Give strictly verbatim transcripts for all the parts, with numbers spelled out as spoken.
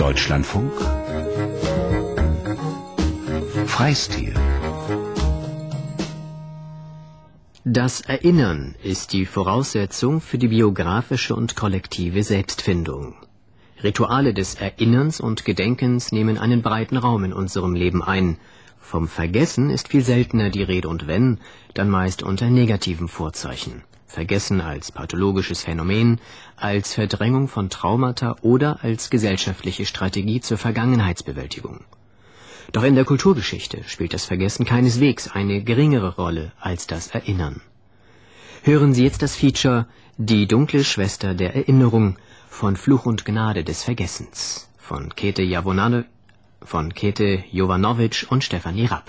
Deutschlandfunk Freistil. Das Erinnern ist die Voraussetzung für die biografische und kollektive Selbstfindung. Rituale des Erinnerns und Gedenkens nehmen einen breiten Raum in unserem Leben ein. Vom Vergessen ist viel seltener die Rede und wenn, dann meist unter negativen Vorzeichen. Vergessen als pathologisches Phänomen, als Verdrängung von Traumata oder als gesellschaftliche Strategie zur Vergangenheitsbewältigung. Doch in der Kulturgeschichte spielt das Vergessen keineswegs eine geringere Rolle als das Erinnern. Hören Sie jetzt das Feature Die dunkle Schwester der Erinnerung von Fluch und Gnade des Vergessens von Käthe Jovanovitch von Käthe Jovanovitch und Stefanie Rapp.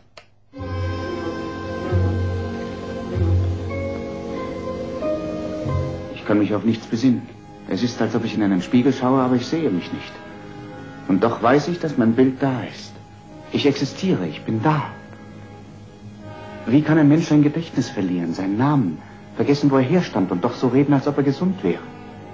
Ich kann mich auf nichts besinnen. Es ist, als ob ich in einen Spiegel schaue, aber ich sehe mich nicht. Und doch weiß ich, dass mein Bild da ist. Ich existiere, ich bin da. Wie kann ein Mensch sein Gedächtnis verlieren, seinen Namen, vergessen, wo er herstammt und doch so reden, als ob er gesund wäre?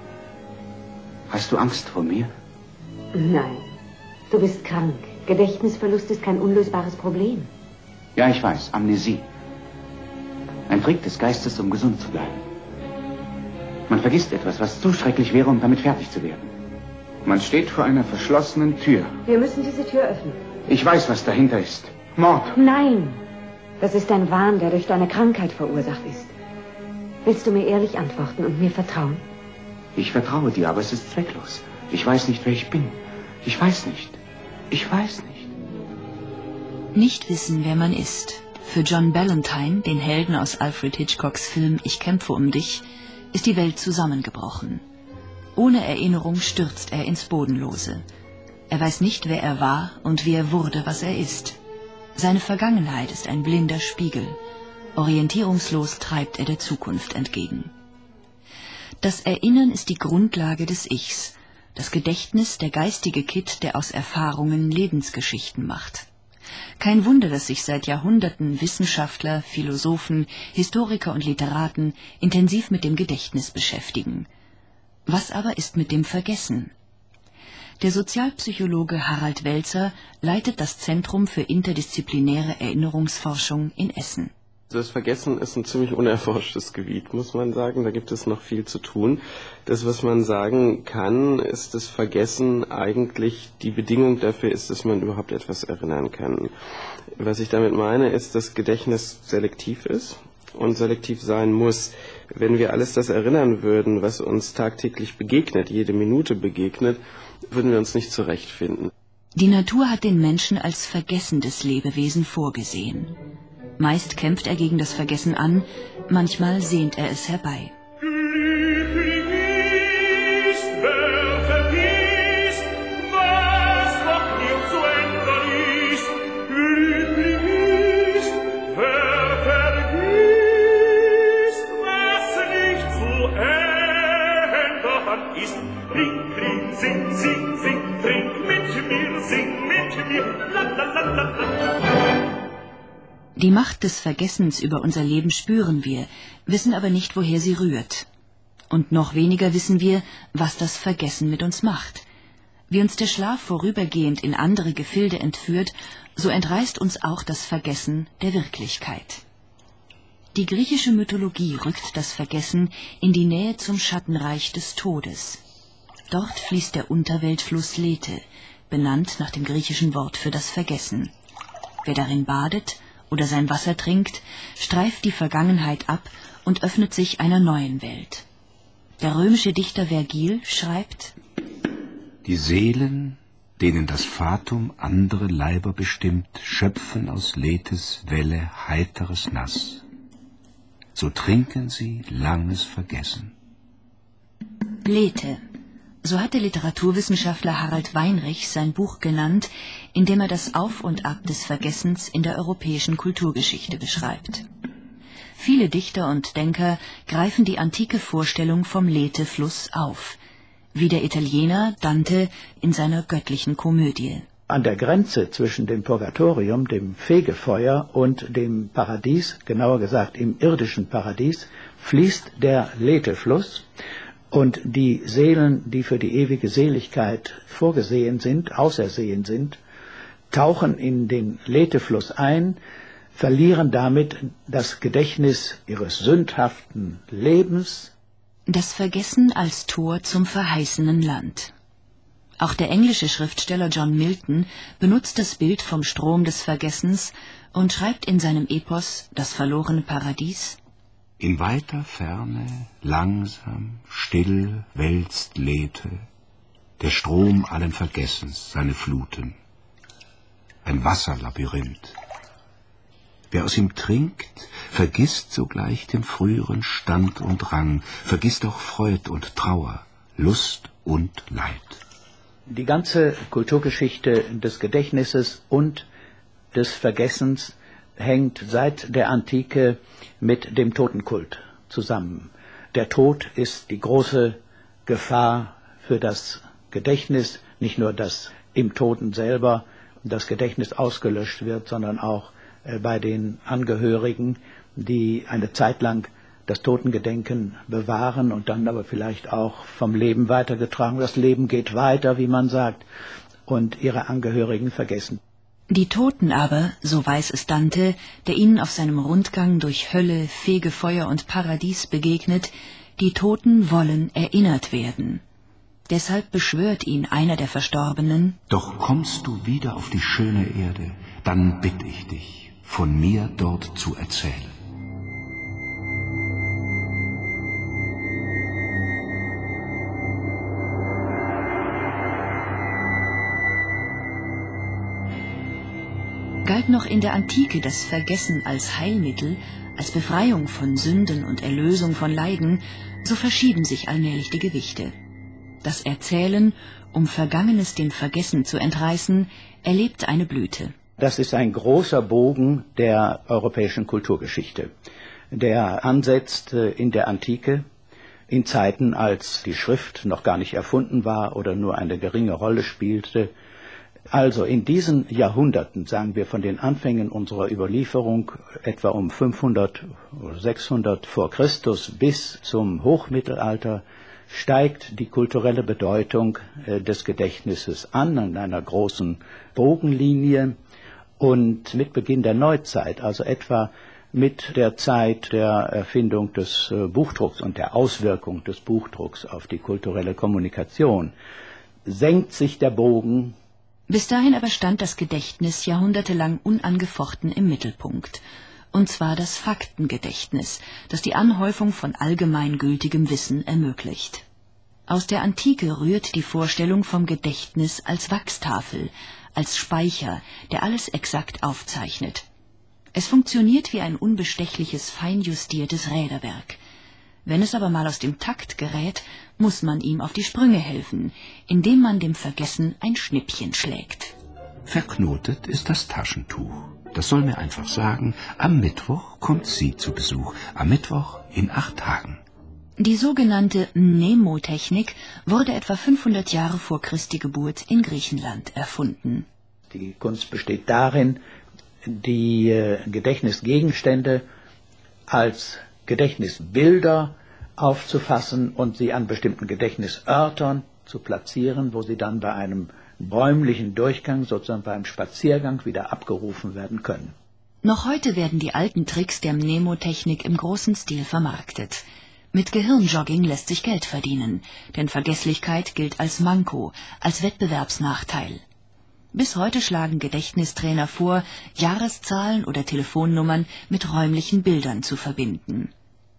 Hast du Angst vor mir? Nein, du bist krank. Gedächtnisverlust ist kein unlösbares Problem. Ja, ich weiß, Amnesie. Ein Trick des Geistes, um gesund zu bleiben. Man vergisst etwas, was zu schrecklich wäre, um damit fertig zu werden. Man steht vor einer verschlossenen Tür. Wir müssen diese Tür öffnen. Ich weiß, was dahinter ist. Mord. Nein, das ist ein Wahn, der durch deine Krankheit verursacht ist. Willst du mir ehrlich antworten und mir vertrauen? Ich vertraue dir, aber es ist zwecklos. Ich weiß nicht, wer ich bin. Ich weiß nicht. Ich weiß nicht. Nicht wissen, wer man ist. Für John Ballantyne, den Helden aus Alfred Hitchcocks Film Ich kämpfe um dich, ist die Welt zusammengebrochen. Ohne Erinnerung stürzt er ins Bodenlose. Er weiß nicht, wer er war und wie er wurde, was er ist. Seine Vergangenheit ist ein blinder Spiegel. Orientierungslos treibt er der Zukunft entgegen. Das Erinnern ist die Grundlage des Ichs, das Gedächtnis der geistige Kitt, der aus Erfahrungen Lebensgeschichten macht. Kein Wunder, dass sich seit Jahrhunderten Wissenschaftler, Philosophen, Historiker und Literaten intensiv mit dem Gedächtnis beschäftigen. Was aber ist mit dem Vergessen? Der Sozialpsychologe Harald Welzer leitet das Zentrum für interdisziplinäre Erinnerungsforschung in Essen. Das Vergessen ist ein ziemlich unerforschtes Gebiet, muss man sagen. Da gibt es noch viel zu tun. Das, was man sagen kann, ist, dass Vergessen eigentlich die Bedingung dafür ist, dass man überhaupt etwas erinnern kann. Was ich damit meine, ist, dass Gedächtnis selektiv ist und selektiv sein muss. Wenn wir alles das erinnern würden, was uns tagtäglich begegnet, jede Minute begegnet, würden wir uns nicht zurechtfinden. Die Natur hat den Menschen als vergessendes Lebewesen vorgesehen. Meist kämpft er gegen das Vergessen an, manchmal sehnt er es herbei. Glücklich ist, wer vergisst, was noch nicht zu ändern ist. Glücklich ist, wer vergisst, was nicht zu ändern ist. Trink, trink, sing, sing, sing, trink mit mir, sing mit mir, la la la la la. Die Macht des Vergessens über unser Leben spüren wir, wissen aber nicht, woher sie rührt. Und noch weniger wissen wir, was das Vergessen mit uns macht. Wie uns der Schlaf vorübergehend in andere Gefilde entführt, so entreißt uns auch das Vergessen der Wirklichkeit. Die griechische Mythologie rückt das Vergessen in die Nähe zum Schattenreich des Todes. Dort fließt der Unterweltfluss Lethe, benannt nach dem griechischen Wort für das Vergessen. Wer darin badet oder sein Wasser trinkt, streift die Vergangenheit ab und öffnet sich einer neuen Welt. Der römische Dichter Vergil schreibt: Die Seelen, denen das Fatum andere Leiber bestimmt, schöpfen aus Lethes Welle heiteres Nass. So trinken sie langes Vergessen. Lethe. So hat der Literaturwissenschaftler Harald Weinrich sein Buch genannt, in dem er das Auf und Ab des Vergessens in der europäischen Kulturgeschichte beschreibt. Viele Dichter und Denker greifen die antike Vorstellung vom Lethe-Fluss auf, wie der Italiener Dante in seiner göttlichen Komödie. An der Grenze zwischen dem Purgatorium, dem Fegefeuer, und dem Paradies, genauer gesagt im irdischen Paradies, fließt der Lethe-Fluss. Und die Seelen, die für die ewige Seligkeit vorgesehen sind, ausersehen sind, tauchen in den Lethefluss ein, verlieren damit das Gedächtnis ihres sündhaften Lebens. Das Vergessen als Tor zum verheißenen Land. Auch der englische Schriftsteller John Milton benutzt das Bild vom Strom des Vergessens und schreibt in seinem Epos Das verlorene Paradies: In weiter Ferne, langsam, still wälzt Lethe, der Strom allen Vergessens seine Fluten. Ein Wasserlabyrinth. Wer aus ihm trinkt, vergisst sogleich den früheren Stand und Rang, vergisst auch Freud und Trauer, Lust und Leid. Die ganze Kulturgeschichte des Gedächtnisses und des Vergessens hängt seit der Antike mit dem Totenkult zusammen. Der Tod ist die große Gefahr für das Gedächtnis, nicht nur, dass im Toten selber das Gedächtnis ausgelöscht wird, sondern auch bei den Angehörigen, die eine Zeit lang das Totengedenken bewahren und dann aber vielleicht auch vom Leben weitergetragen. Das Leben geht weiter, wie man sagt, und ihre Angehörigen vergessen. Die Toten aber, so weiß es Dante, der ihnen auf seinem Rundgang durch Hölle, Fegefeuer und Paradies begegnet, die Toten wollen erinnert werden. Deshalb beschwört ihn einer der Verstorbenen: Doch kommst du wieder auf die schöne Erde, dann bitt ich dich, von mir dort zu erzählen. Galt noch in der Antike das Vergessen als Heilmittel, als Befreiung von Sünden und Erlösung von Leiden, so verschieben sich allmählich die Gewichte. Das Erzählen, um Vergangenes dem Vergessen zu entreißen, erlebt eine Blüte. Das ist ein großer Bogen der europäischen Kulturgeschichte, der ansetzt in der Antike, in Zeiten, als die Schrift noch gar nicht erfunden war oder nur eine geringe Rolle spielte. Also in diesen Jahrhunderten, sagen wir von den Anfängen unserer Überlieferung, etwa um fünfhundert oder sechshundert vor Christus bis zum Hochmittelalter, steigt die kulturelle Bedeutung des Gedächtnisses an, an einer großen Bogenlinie. Und mit Beginn der Neuzeit, also etwa mit der Zeit der Erfindung des Buchdrucks und der Auswirkung des Buchdrucks auf die kulturelle Kommunikation, senkt sich der Bogen. Bis dahin aber stand das Gedächtnis jahrhundertelang unangefochten im Mittelpunkt. Und zwar das Faktengedächtnis, das die Anhäufung von allgemeingültigem Wissen ermöglicht. Aus der Antike rührt die Vorstellung vom Gedächtnis als Wachstafel, als Speicher, der alles exakt aufzeichnet. Es funktioniert wie ein unbestechliches, feinjustiertes Räderwerk. Wenn es aber mal aus dem Takt gerät, muss man ihm auf die Sprünge helfen, indem man dem Vergessen ein Schnippchen schlägt. Verknotet ist das Taschentuch. Das soll mir einfach sagen, am Mittwoch kommt sie zu Besuch. Am Mittwoch in acht Tagen. Die sogenannte Mnemotechnik wurde etwa fünfhundert Jahre vor Christi Geburt in Griechenland erfunden. Die Kunst besteht darin, die äh, Gedächtnisgegenstände als Gedächtnisbilder aufzufassen und sie an bestimmten Gedächtnisörtern zu platzieren, wo sie dann bei einem räumlichen Durchgang, sozusagen beim Spaziergang, wieder abgerufen werden können. Noch heute werden die alten Tricks der Mnemotechnik im großen Stil vermarktet. Mit Gehirnjogging lässt sich Geld verdienen, denn Vergesslichkeit gilt als Manko, als Wettbewerbsnachteil. Bis heute schlagen Gedächtnistrainer vor, Jahreszahlen oder Telefonnummern mit räumlichen Bildern zu verbinden.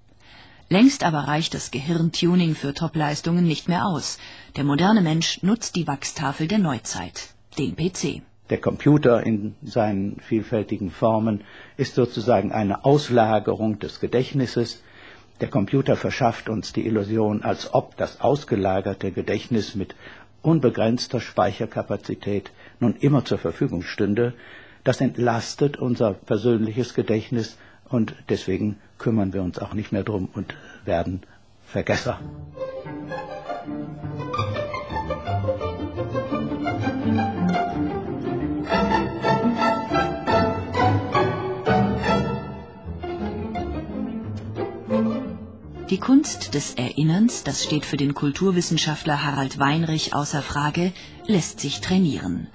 Längst aber reicht das Gehirntuning für Topleistungen nicht mehr aus. Der moderne Mensch nutzt die Wachstafel der Neuzeit, den P C. Der Computer in seinen vielfältigen Formen ist sozusagen eine Auslagerung des Gedächtnisses. Der Computer verschafft uns die Illusion, als ob das ausgelagerte Gedächtnis mit unbegrenzter Speicherkapazität nun immer zur Verfügung stünde. Das entlastet unser persönliches Gedächtnis und deswegen kümmern wir uns auch nicht mehr drum und werden Vergesser. Die Kunst des Erinnerns, das steht für den Kulturwissenschaftler Harald Weinrich außer Frage, lässt sich trainieren.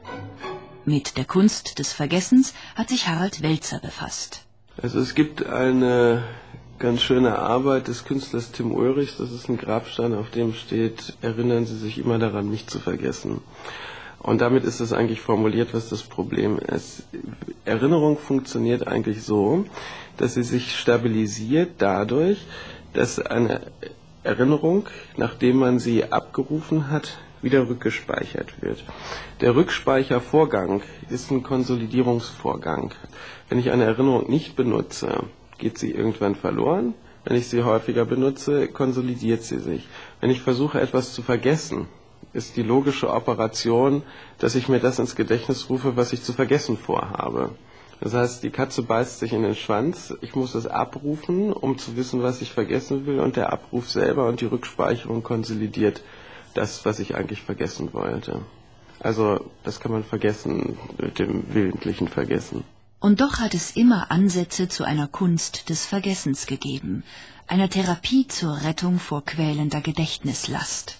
Mit der Kunst des Vergessens hat sich Harald Welzer befasst. Also es gibt eine ganz schöne Arbeit des Künstlers Tim Ulrichs, das ist ein Grabstein, auf dem steht, erinnern Sie sich immer daran, mich zu vergessen. Und damit ist es eigentlich formuliert, was das Problem ist. Erinnerung funktioniert eigentlich so, dass sie sich stabilisiert dadurch, dass eine Erinnerung, nachdem man sie abgerufen hat, wieder rückgespeichert wird. Der Rückspeichervorgang ist ein Konsolidierungsvorgang. Wenn ich eine Erinnerung nicht benutze, geht sie irgendwann verloren. Wenn ich sie häufiger benutze, konsolidiert sie sich. Wenn ich versuche, etwas zu vergessen, ist die logische Operation, dass ich mir das ins Gedächtnis rufe, was ich zu vergessen vorhabe. Das heißt, die Katze beißt sich in den Schwanz, ich muss es abrufen, um zu wissen, was ich vergessen will, und der Abruf selber und die Rückspeicherung konsolidiert das, was ich eigentlich vergessen wollte. Also das kann man vergessen mit dem willentlichen Vergessen. Und doch hat es immer Ansätze zu einer Kunst des Vergessens gegeben, einer Therapie zur Rettung vor quälender Gedächtnislast.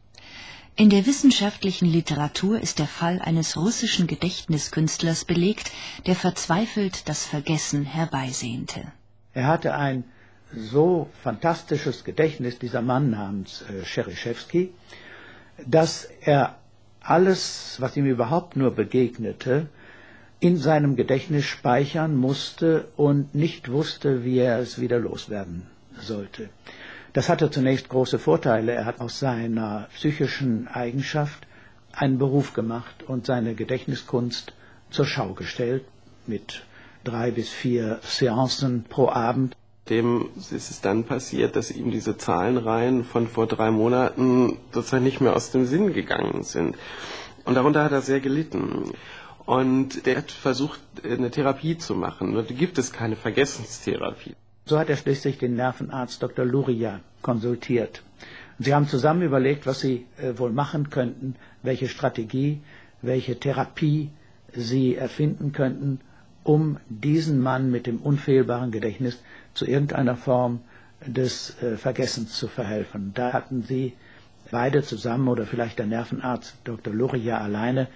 In der wissenschaftlichen Literatur ist der Fall eines russischen Gedächtniskünstlers belegt, der verzweifelt das Vergessen herbeisehnte. Er hatte ein so fantastisches Gedächtnis, dieser Mann namens äh, Cherischewski, dass er alles, was ihm überhaupt nur begegnete, in seinem Gedächtnis speichern musste und nicht wusste, wie er es wieder loswerden sollte. Das hatte zunächst große Vorteile. Er hat aus seiner psychischen Eigenschaft einen Beruf gemacht und seine Gedächtniskunst zur Schau gestellt mit drei bis vier Seancen pro Abend. Dem ist es dann passiert, dass ihm diese Zahlenreihen von vor drei Monaten sozusagen nicht mehr aus dem Sinn gegangen sind. Und darunter hat er sehr gelitten. Und der hat versucht, eine Therapie zu machen. Nur gibt es keine Vergessenstherapie. So hat er schließlich den Nervenarzt Doktor Luria konsultiert. Und sie haben zusammen überlegt, was sie äh, wohl machen könnten, welche Strategie, welche Therapie sie erfinden könnten, um diesen Mann mit dem unfehlbaren Gedächtnis zu irgendeiner Form des äh, Vergessens zu verhelfen. Da hatten sie beide zusammen oder vielleicht der Nervenarzt Doktor Luria alleine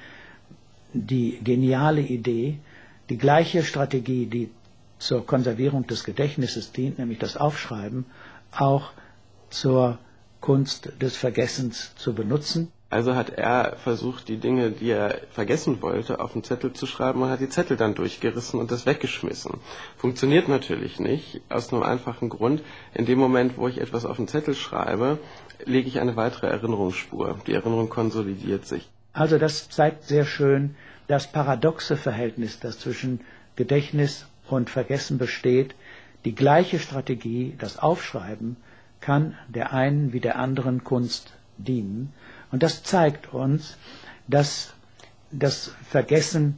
die geniale Idee, die gleiche Strategie, die zur Konservierung des Gedächtnisses dient, nämlich das Aufschreiben, auch zur Kunst des Vergessens zu benutzen. Also hat er versucht, die Dinge, die er vergessen wollte, auf den Zettel zu schreiben und hat die Zettel dann durchgerissen und das weggeschmissen. Funktioniert natürlich nicht, aus einem einfachen Grund. In dem Moment, wo ich etwas auf den Zettel schreibe, lege ich eine weitere Erinnerungsspur. Die Erinnerung konsolidiert sich. Also das zeigt sehr schön das paradoxe Verhältnis, das zwischen Gedächtnis und Vergessen besteht. Die gleiche Strategie, das Aufschreiben, kann der einen wie der anderen Kunst dienen. Und das zeigt uns, dass das Vergessen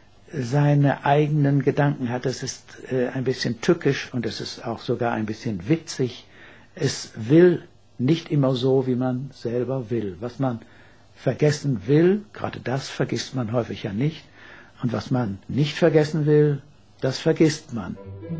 seine eigenen Gedanken hat. Es ist äh, ein bisschen tückisch und es ist auch sogar ein bisschen witzig. Es will nicht immer so, wie man selber will. Was man vergessen will, gerade das vergisst man häufig ja nicht. Und was man nicht vergessen will, das vergisst man.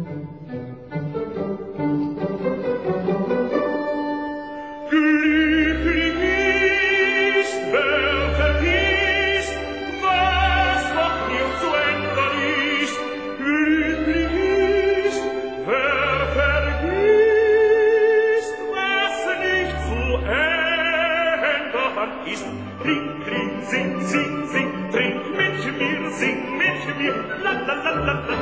Glücklich ist, wer vergisst, was noch nicht zu ändern ist. Glücklich ist, wer vergisst, was nicht zu ändern ist. Trink, trink, sing, sing, sing, trink mit mir, sing mit mir, la la la la la.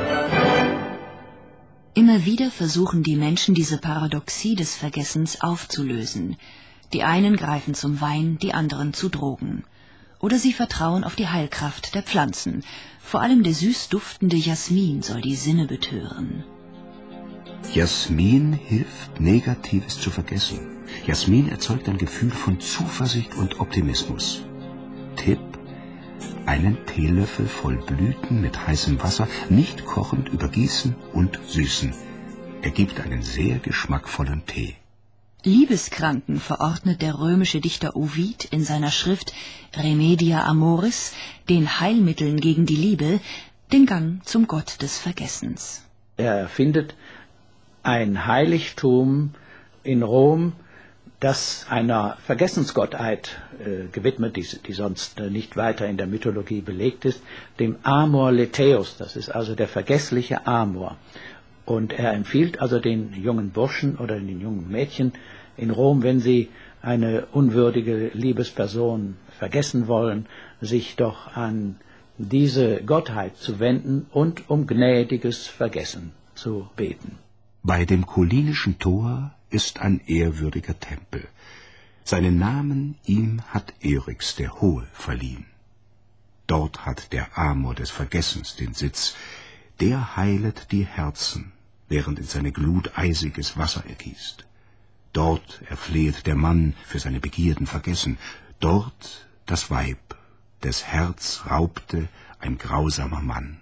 Immer wieder versuchen die Menschen, diese Paradoxie des Vergessens aufzulösen. Die einen greifen zum Wein, die anderen zu Drogen. Oder sie vertrauen auf die Heilkraft der Pflanzen. Vor allem der süß duftende Jasmin soll die Sinne betören. Jasmin hilft, Negatives zu vergessen. Jasmin erzeugt ein Gefühl von Zuversicht und Optimismus. Tipp: einen Teelöffel voll Blüten mit heißem Wasser, nicht kochend, übergießen und süßen. Ergibt einen sehr geschmackvollen Tee. Liebeskranken verordnet der römische Dichter Ovid in seiner Schrift Remedia Amoris, den Heilmitteln gegen die Liebe, den Gang zum Gott des Vergessens. Er erfindet ein Heiligtum in Rom, das einer Vergessensgottheit äh, gewidmet, die, die sonst äh, nicht weiter in der Mythologie belegt ist, dem Amor Letheus, das ist also der vergessliche Amor. Und er empfiehlt also den jungen Burschen oder den jungen Mädchen in Rom, wenn sie eine unwürdige Liebesperson vergessen wollen, sich doch an diese Gottheit zu wenden und um gnädiges Vergessen zu beten. Bei dem Collinischen Tor ist ein ehrwürdiger Tempel. Seinen Namen ihm hat Eryx der Hohe verliehen. Dort hat der Amor des Vergessens den Sitz. Der heilet die Herzen, während in seine Glut eisiges Wasser ergießt. Dort erflehet der Mann für seine Begierden vergessen. Dort das Weib, des Herz raubte ein grausamer Mann.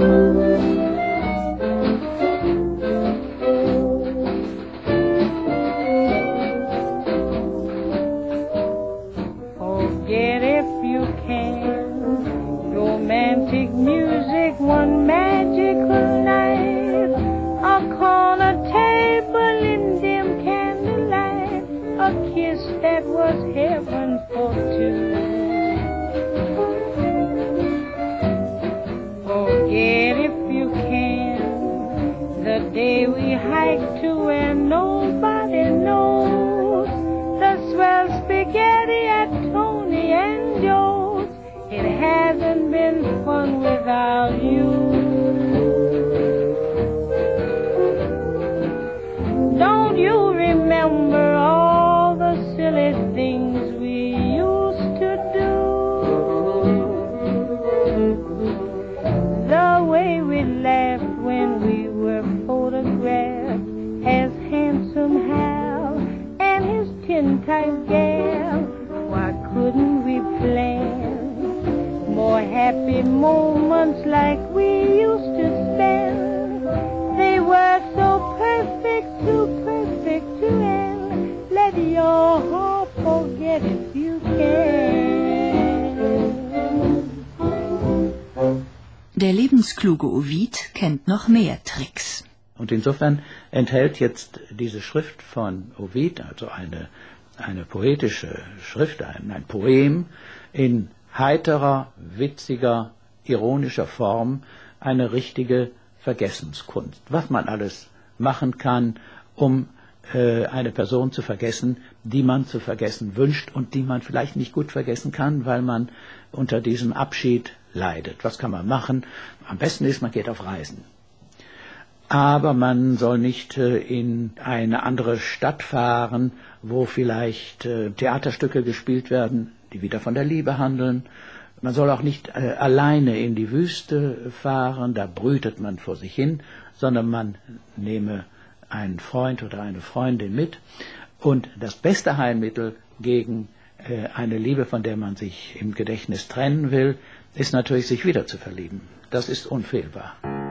Forget if you can, romantic music one magical night, a corner table in dim candlelight, a kiss that was heaven for two. Forget if you can the day we hiked to where nobody knows, the swell spaghetti at Tony and Joe's. It hasn't been fun without you. Don't you remember all the silly things we used to do? The way we laughed when we were photographed as handsome Hal and his tin-type gal. Why couldn't we plan more happy moments like we used to spend? They were so perfect, too perfect to end. Let your heart forget if you can. Der lebenskluge Ovid kennt noch mehr Tricks. Und insofern enthält jetzt diese Schrift von Ovid, also eine, eine poetische Schrift, ein, ein Poem, in heiterer, witziger, ironischer Form eine richtige Vergessenskunst. Was man alles machen kann, um äh, eine Person zu vergessen, die man zu vergessen wünscht und die man vielleicht nicht gut vergessen kann, weil man unter diesem Abschied leidet. Was kann man machen? Am besten ist, man geht auf Reisen. Aber man soll nicht äh, in eine andere Stadt fahren, wo vielleicht äh, Theaterstücke gespielt werden, die wieder von der Liebe handeln. Man soll auch nicht äh, alleine in die Wüste fahren, da brütet man vor sich hin, sondern man nehme einen Freund oder eine Freundin mit. Und das beste Heilmittel gegen äh, eine Liebe, von der man sich im Gedächtnis trennen will, ist natürlich, sich wieder zu verlieben. Das ist unfehlbar.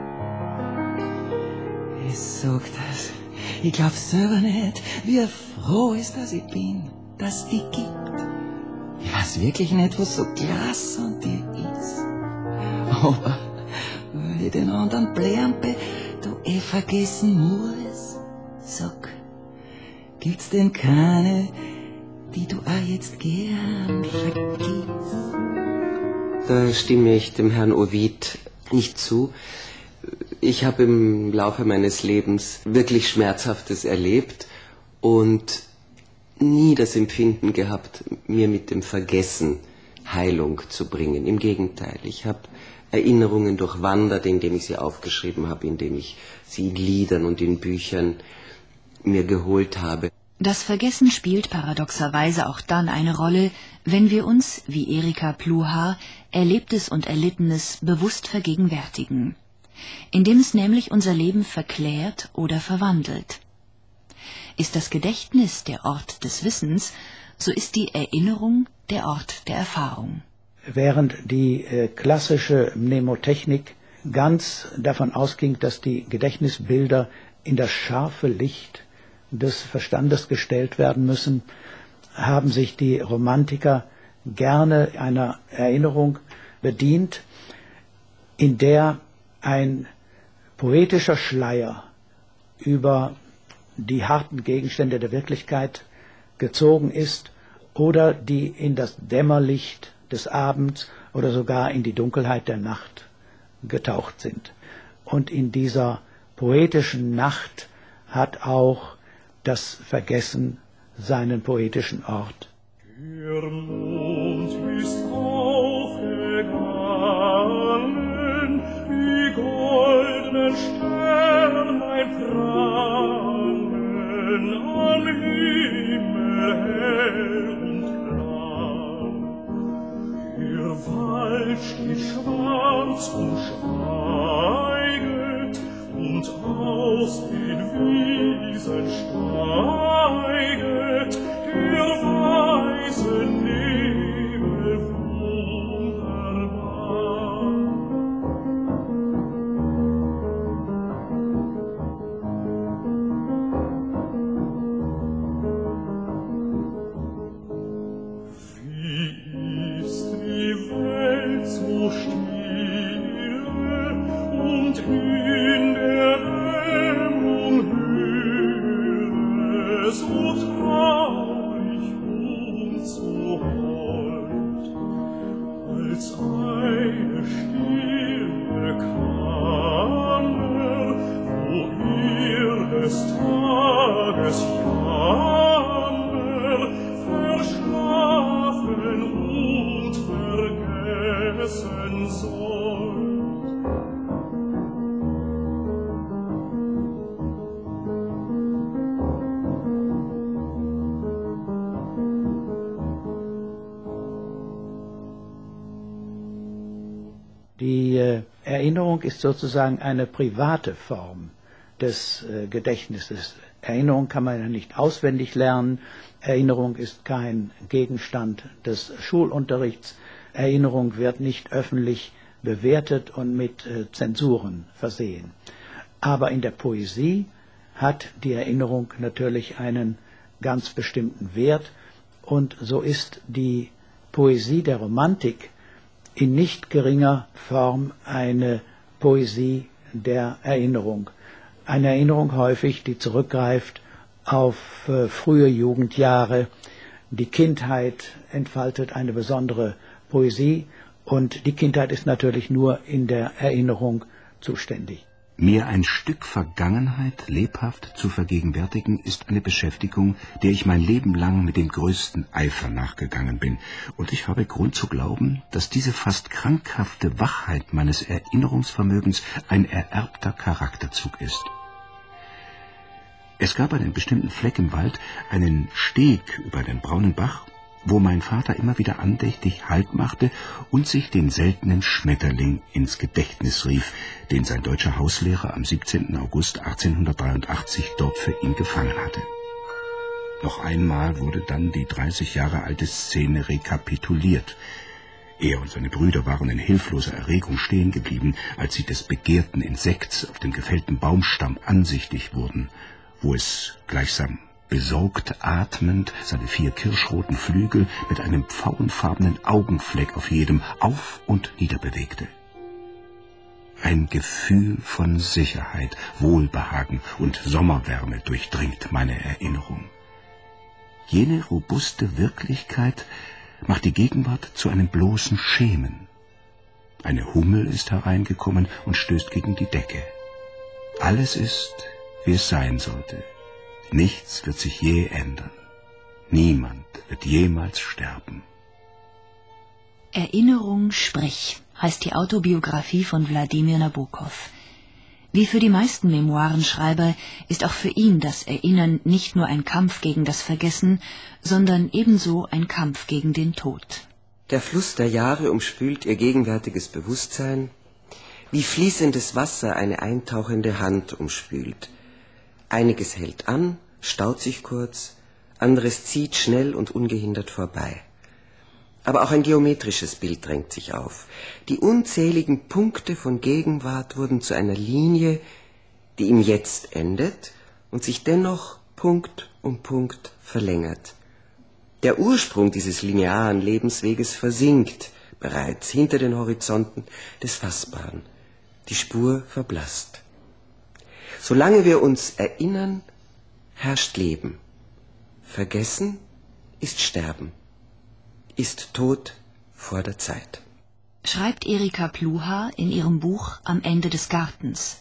Ich sag das, ich glaub selber nicht, wie froh ist, dass ich bin, dass die gibt. Ich weiß wirklich nicht, was so klasse an dir ist. Aber, weil ich den anderen Plärmpe du eh vergessen muss, sag, gibt's denn keine, die du auch jetzt gern vergisst? Da stimme ich dem Herrn Ovid nicht zu. Ich habe im Laufe meines Lebens wirklich Schmerzhaftes erlebt und nie das Empfinden gehabt, mir mit dem Vergessen Heilung zu bringen. Im Gegenteil, ich habe Erinnerungen durchwandert, indem ich sie aufgeschrieben habe, indem ich sie in Liedern und in Büchern mir geholt habe. Das Vergessen spielt paradoxerweise auch dann eine Rolle, wenn wir uns, wie Erika Pluhar, Erlebtes und Erlittenes bewusst vergegenwärtigen, indem es nämlich unser Leben verklärt oder verwandelt. Ist das Gedächtnis der Ort des Wissens, so ist die Erinnerung der Ort der Erfahrung. Während die äh, klassische Mnemotechnik ganz davon ausging, dass die Gedächtnisbilder in das scharfe Licht des Verstandes gestellt werden müssen, haben sich die Romantiker gerne einer Erinnerung bedient, in der ein poetischer Schleier über die harten Gegenstände der Wirklichkeit gezogen ist oder die in das Dämmerlicht des Abends oder sogar in die Dunkelheit der Nacht getaucht sind. Und in dieser poetischen Nacht hat auch das Vergessen seinen poetischen Ort. Der Mond ist aufgegangen, die goldenen Sterne prangen am Himmel hell und klar. Der Wald steht schwarz und schweiget, und aus den Wiesen steiget der weiße Nebel wunderbar. Wie ist die Welt so still und in der Dämmerung Höhle so traurig und so hold, als eine stille Kammer, wo ihr des Tages Jammer verschlafen und vergessen soll. Die äh, Erinnerung ist sozusagen eine private Form des äh, Gedächtnisses. Erinnerung kann man ja nicht auswendig lernen. Erinnerung ist kein Gegenstand des Schulunterrichts. Erinnerung wird nicht öffentlich bewertet und mit äh, Zensuren versehen. Aber in der Poesie hat die Erinnerung natürlich einen ganz bestimmten Wert, und so ist die Poesie der Romantik in nicht geringer Form eine Poesie der Erinnerung. Eine Erinnerung häufig, die zurückgreift auf äh, frühe Jugendjahre. Die Kindheit entfaltet eine besondere Poesie, und die Kindheit ist natürlich nur in der Erinnerung zuständig. Mir ein Stück Vergangenheit lebhaft zu vergegenwärtigen, ist eine Beschäftigung, der ich mein Leben lang mit dem größten Eifer nachgegangen bin. Und ich habe Grund zu glauben, dass diese fast krankhafte Wachheit meines Erinnerungsvermögens ein ererbter Charakterzug ist. Es gab einen bestimmten Fleck im Wald, einen Steg über den braunen Bach, wo mein Vater immer wieder andächtig Halt machte und sich den seltenen Schmetterling ins Gedächtnis rief, den sein deutscher Hauslehrer am siebzehnten August achtzehnhundertdreiundachtzig dort für ihn gefangen hatte. Noch einmal wurde dann die dreißig Jahre alte Szene rekapituliert. Er und seine Brüder waren in hilfloser Erregung stehen geblieben, als sie des begehrten Insekts auf dem gefällten Baumstamm ansichtig wurden, wo es gleichsam besorgt atmend seine vier kirschroten Flügel mit einem pfauenfarbenen Augenfleck auf jedem auf und nieder bewegte. Ein Gefühl von Sicherheit, Wohlbehagen und Sommerwärme durchdringt meine Erinnerung. Jene robuste Wirklichkeit macht die Gegenwart zu einem bloßen Schemen. Eine Hummel ist hereingekommen und stößt gegen die Decke. Alles ist, wie es sein sollte. Nichts wird sich je ändern. Niemand wird jemals sterben. Erinnerung, sprich, heißt die Autobiografie von Wladimir Nabokov. Wie für die meisten Memoirenschreiber ist auch für ihn das Erinnern nicht nur ein Kampf gegen das Vergessen, sondern ebenso ein Kampf gegen den Tod. Der Fluss der Jahre umspült ihr gegenwärtiges Bewusstsein, wie fließendes Wasser eine eintauchende Hand umspült. Einiges hält an, staut sich kurz, anderes zieht schnell und ungehindert vorbei. Aber auch ein geometrisches Bild drängt sich auf. Die unzähligen Punkte von Gegenwart wurden zu einer Linie, die im Jetzt endet und sich dennoch Punkt um Punkt verlängert. Der Ursprung dieses linearen Lebensweges versinkt bereits hinter den Horizonten des Fassbaren. Die Spur verblasst. Solange wir uns erinnern, herrscht Leben. Vergessen ist Sterben, ist Tod vor der Zeit. Schreibt Erika Pluhar in ihrem Buch Am Ende des Gartens.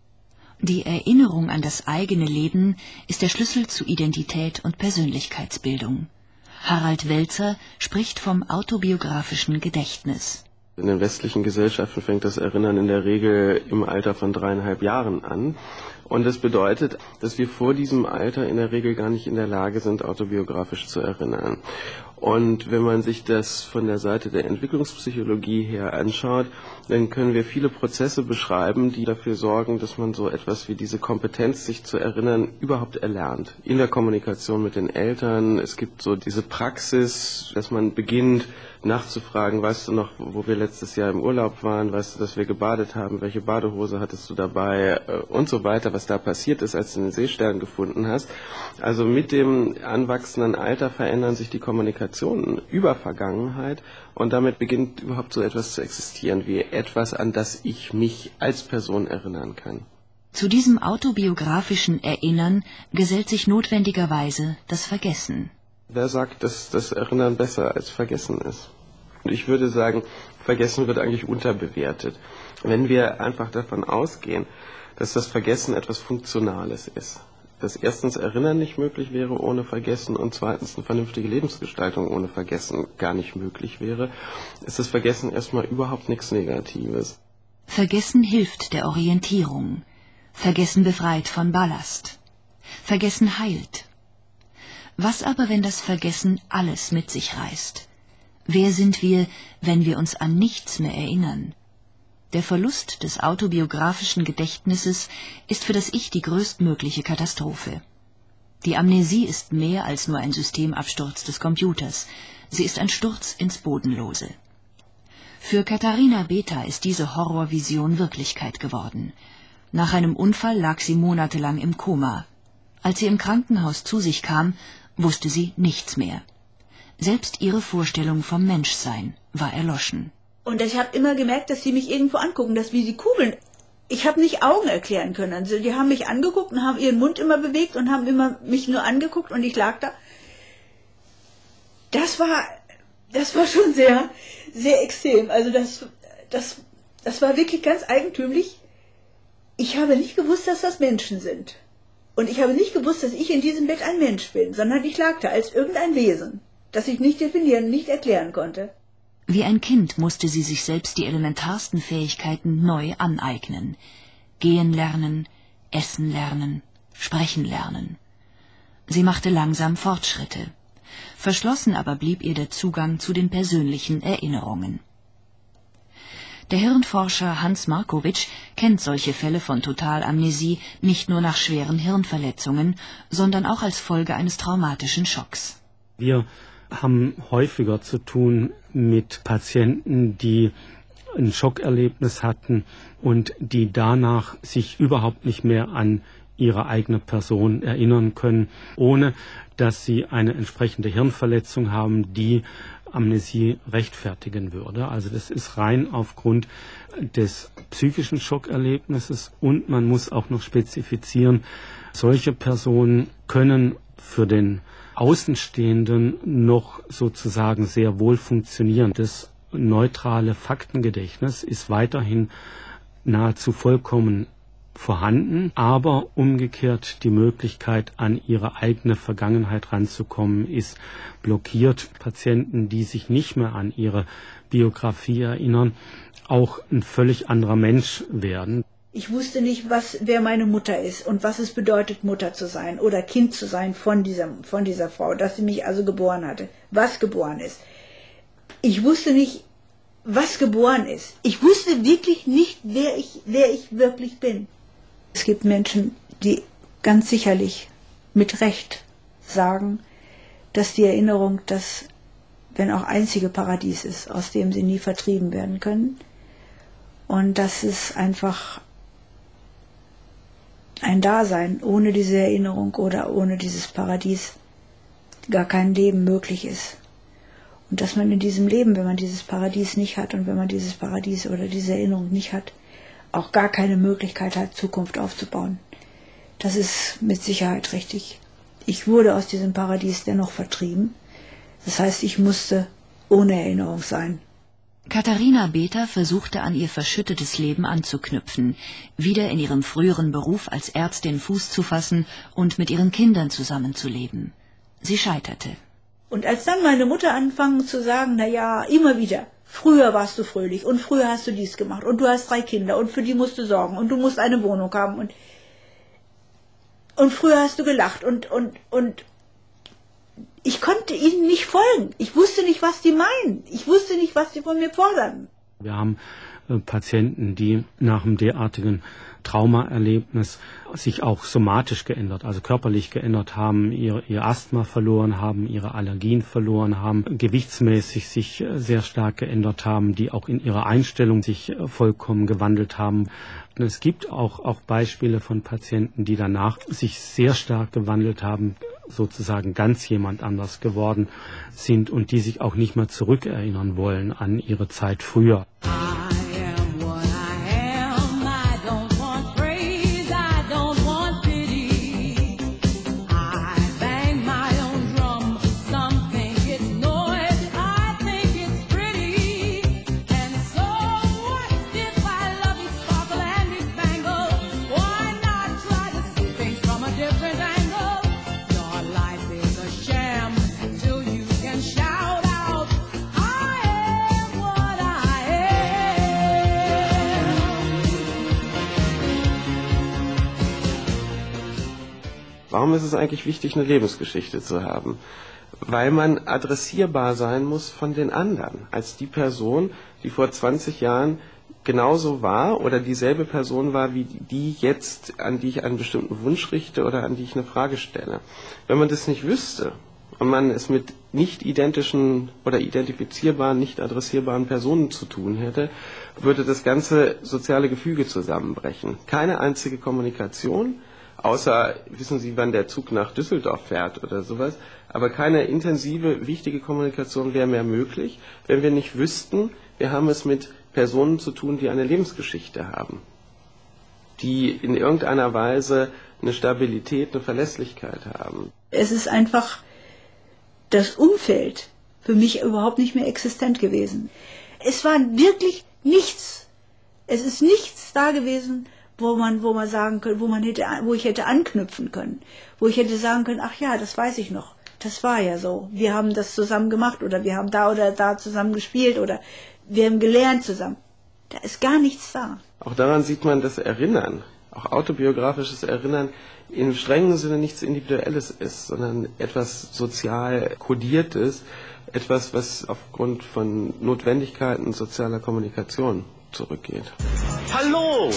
Die Erinnerung an das eigene Leben ist der Schlüssel zu Identität und Persönlichkeitsbildung. Harald Welzer spricht vom autobiografischen Gedächtnis. In den westlichen Gesellschaften fängt das Erinnern in der Regel im Alter von dreieinhalb Jahren an. Und das bedeutet, dass wir vor diesem Alter in der Regel gar nicht in der Lage sind, autobiografisch zu erinnern. Und wenn man sich das von der Seite der Entwicklungspsychologie her anschaut, dann können wir viele Prozesse beschreiben, die dafür sorgen, dass man so etwas wie diese Kompetenz, sich zu erinnern, überhaupt erlernt. In der Kommunikation mit den Eltern, es gibt so diese Praxis, dass man beginnt nachzufragen, weißt du noch, wo wir letztes Jahr im Urlaub waren, weißt du, dass wir gebadet haben, welche Badehose hattest du dabei und so weiter, was da passiert ist, als du den Seestern gefunden hast. Also mit dem anwachsenden Alter verändern sich die Kommunikationen über Vergangenheit und damit beginnt überhaupt so etwas zu existieren, wie etwas, an das ich mich als Person erinnern kann. Zu diesem autobiografischen Erinnern gesellt sich notwendigerweise das Vergessen. Wer sagt, dass das Erinnern besser als Vergessen ist? Und ich würde sagen, Vergessen wird eigentlich unterbewertet. Wenn wir einfach davon ausgehen, dass das Vergessen etwas Funktionales ist, dass erstens Erinnern nicht möglich wäre ohne Vergessen und zweitens eine vernünftige Lebensgestaltung ohne Vergessen gar nicht möglich wäre, ist das Vergessen erstmal überhaupt nichts Negatives. Vergessen hilft der Orientierung. Vergessen befreit von Ballast. Vergessen heilt. Was aber, wenn das Vergessen alles mit sich reißt? Wer sind wir, wenn wir uns an nichts mehr erinnern? Der Verlust des autobiografischen Gedächtnisses ist für das Ich die größtmögliche Katastrophe. Die Amnesie ist mehr als nur ein Systemabsturz des Computers. Sie ist ein Sturz ins Bodenlose. Für Katharina Beta ist diese Horrorvision Wirklichkeit geworden. Nach einem Unfall lag sie monatelang im Koma. Als sie im Krankenhaus zu sich kam, wusste sie nichts mehr. Selbst ihre Vorstellung vom Menschsein war erloschen. Und ich habe immer gemerkt, dass sie mich irgendwo angucken, dass wie sie kugeln. Ich habe nicht Augen erklären können. Also die haben mich angeguckt und haben ihren Mund immer bewegt und haben immer mich nur angeguckt und ich lag da. Das war, das war schon sehr, sehr extrem. Also das, das, das war wirklich ganz eigentümlich. Ich habe nicht gewusst, dass das Menschen sind. Und ich habe nicht gewusst, dass ich in diesem Bett ein Mensch bin, sondern ich lag da als irgendein Wesen, das ich nicht definieren, nicht erklären konnte. Wie ein Kind musste sie sich selbst die elementarsten Fähigkeiten neu aneignen. Gehen lernen, essen lernen, sprechen lernen. Sie machte langsam Fortschritte. Verschlossen aber blieb ihr der Zugang zu den persönlichen Erinnerungen. Der Hirnforscher Hans Markowitsch kennt solche Fälle von Totalamnesie nicht nur nach schweren Hirnverletzungen, sondern auch als Folge eines traumatischen Schocks. Wir haben häufiger zu tun mit Patienten, die ein Schockerlebnis hatten und die danach sich überhaupt nicht mehr an ihre eigene Person erinnern können, ohne dass sie eine entsprechende Hirnverletzung haben, die Amnesie rechtfertigen würde. Also das ist rein aufgrund des psychischen Schockerlebnisses und man muss auch noch spezifizieren, solche Personen können für den Außenstehenden noch sozusagen sehr wohl funktionieren. Das neutrale Faktengedächtnis ist weiterhin nahezu vollkommen vorhanden, aber umgekehrt die Möglichkeit, an ihre eigene Vergangenheit ranzukommen, ist blockiert. Patienten, die sich nicht mehr an ihre Biografie erinnern, auch ein völlig anderer Mensch werden. Ich wusste nicht, was, wer meine Mutter ist und was es bedeutet, Mutter zu sein oder Kind zu sein von dieser, von dieser Frau, dass sie mich also geboren hatte, was geboren ist. Ich wusste nicht, was geboren ist. Ich wusste wirklich nicht, wer ich, wer ich wirklich bin. Es gibt Menschen, die ganz sicherlich mit Recht sagen, dass die Erinnerung das, wenn auch einzige Paradies ist, aus dem sie nie vertrieben werden können. Und das ist einfach ein Dasein ohne diese Erinnerung oder ohne dieses Paradies gar kein Leben möglich ist. Und dass man in diesem Leben, wenn man dieses Paradies nicht hat und wenn man dieses Paradies oder diese Erinnerung nicht hat, auch gar keine Möglichkeit hat, Zukunft aufzubauen. Das ist mit Sicherheit richtig. Ich wurde aus diesem Paradies dennoch vertrieben. Das heißt, ich musste ohne Erinnerung sein. Katharina Bether versuchte an ihr verschüttetes Leben anzuknüpfen, wieder in ihrem früheren Beruf als Ärztin Fuß zu fassen und mit ihren Kindern zusammenzuleben. Sie scheiterte. Und als dann meine Mutter anfing zu sagen, na ja, immer wieder, früher warst du fröhlich und früher hast du dies gemacht und du hast drei Kinder und für die musst du sorgen und du musst eine Wohnung haben und und früher hast du gelacht und und und ich konnte ihnen nicht folgen. Ich wusste nicht, was die meinen. Ich wusste nicht, was sie von mir fordern. Wir haben äh, Patienten, die nach einem derartigen Traumaerlebnis sich auch somatisch geändert, also körperlich geändert haben, ihr, ihr Asthma verloren haben, ihre Allergien verloren haben, gewichtsmäßig sich sehr stark geändert haben, die auch in ihrer Einstellung sich vollkommen gewandelt haben. Und es gibt auch, auch Beispiele von Patienten, die danach sich sehr stark gewandelt haben, sozusagen ganz jemand anders geworden sind und die sich auch nicht mehr zurückerinnern wollen an ihre Zeit früher. Warum ist es eigentlich wichtig, eine Lebensgeschichte zu haben? Weil man adressierbar sein muss von den anderen, als die Person, die vor zwanzig Jahren genauso war oder dieselbe Person war wie die jetzt, an die ich einen bestimmten Wunsch richte oder an die ich eine Frage stelle. Wenn man das nicht wüsste und man es mit nicht identischen oder identifizierbaren, nicht adressierbaren Personen zu tun hätte, würde das ganze soziale Gefüge zusammenbrechen. Keine einzige Kommunikation, außer, wissen Sie, wann der Zug nach Düsseldorf fährt oder sowas, aber keine intensive, wichtige Kommunikation wäre mehr möglich, wenn wir nicht wüssten, wir haben es mit Personen zu tun, die eine Lebensgeschichte haben, die in irgendeiner Weise eine Stabilität, eine Verlässlichkeit haben. Es ist einfach das Umfeld für mich überhaupt nicht mehr existent gewesen. Es war wirklich nichts. Es ist nichts da gewesen, wo man, wo man sagen könnte, wo man hätte, wo ich hätte anknüpfen können, wo ich hätte sagen können, ach ja, das weiß ich noch, das war ja so, wir haben das zusammen gemacht oder wir haben da oder da zusammen gespielt oder wir haben gelernt zusammen. Da ist gar nichts da. Auch daran sieht man, dass Erinnern, auch autobiografisches Erinnern, im strengen Sinne nichts Individuelles ist, sondern etwas sozial Kodiertes, etwas, was aufgrund von Notwendigkeiten sozialer Kommunikation zurückgeht. Hallo!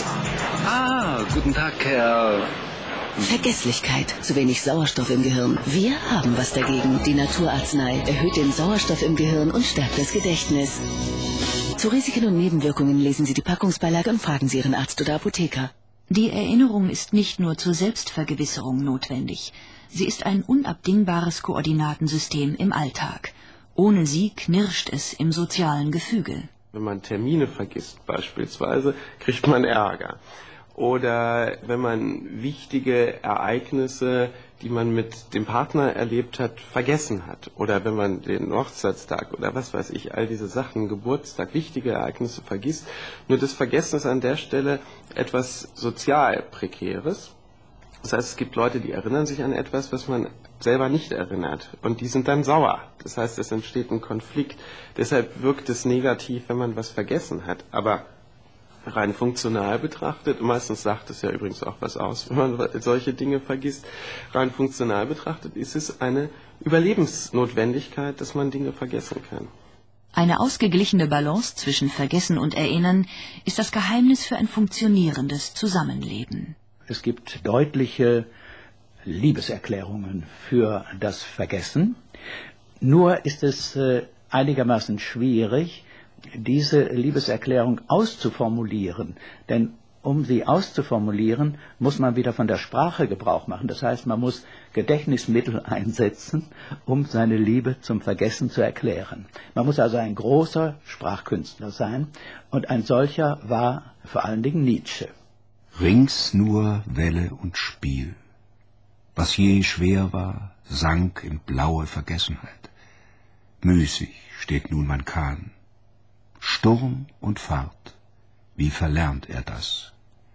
Ah, guten Tag, Herr... Vergesslichkeit, zu wenig Sauerstoff im Gehirn. Wir haben was dagegen. Die Naturarznei erhöht den Sauerstoff im Gehirn und stärkt das Gedächtnis. Zu Risiken und Nebenwirkungen lesen Sie die Packungsbeilage und fragen Sie Ihren Arzt oder Apotheker. Die Erinnerung ist nicht nur zur Selbstvergewisserung notwendig. Sie ist ein unabdingbares Koordinatensystem im Alltag. Ohne sie knirscht es im sozialen Gefüge. Wenn man Termine vergisst beispielsweise, kriegt man Ärger. Oder wenn man wichtige Ereignisse, die man mit dem Partner erlebt hat, vergessen hat. Oder wenn man den Hochzeitstag oder was weiß ich, all diese Sachen, Geburtstag, wichtige Ereignisse vergisst. Nur das Vergessen ist an der Stelle etwas sozial Prekäres. Das heißt, es gibt Leute, die erinnern sich an etwas, was man selber nicht erinnert. Und die sind dann sauer. Das heißt, es entsteht ein Konflikt. Deshalb wirkt es negativ, wenn man was vergessen hat. Aber rein funktional betrachtet, meistens sagt es ja übrigens auch was aus, wenn man solche Dinge vergisst, rein funktional betrachtet ist es eine Überlebensnotwendigkeit, dass man Dinge vergessen kann. Eine ausgeglichene Balance zwischen Vergessen und Erinnern ist das Geheimnis für ein funktionierendes Zusammenleben. Es gibt deutliche Liebeserklärungen für das Vergessen. Nur ist es äh, einigermaßen schwierig, diese Liebeserklärung auszuformulieren. Denn um sie auszuformulieren, muss man wieder von der Sprache Gebrauch machen. Das heißt, man muss Gedächtnismittel einsetzen, um seine Liebe zum Vergessen zu erklären. Man muss also ein großer Sprachkünstler sein. Und ein solcher war vor allen Dingen Nietzsche. Rings nur Welle und Spiel. Was je schwer war, sank in blaue Vergessenheit. Müßig steht nun mein Kahn. Sturm und Fahrt, wie verlernt er das?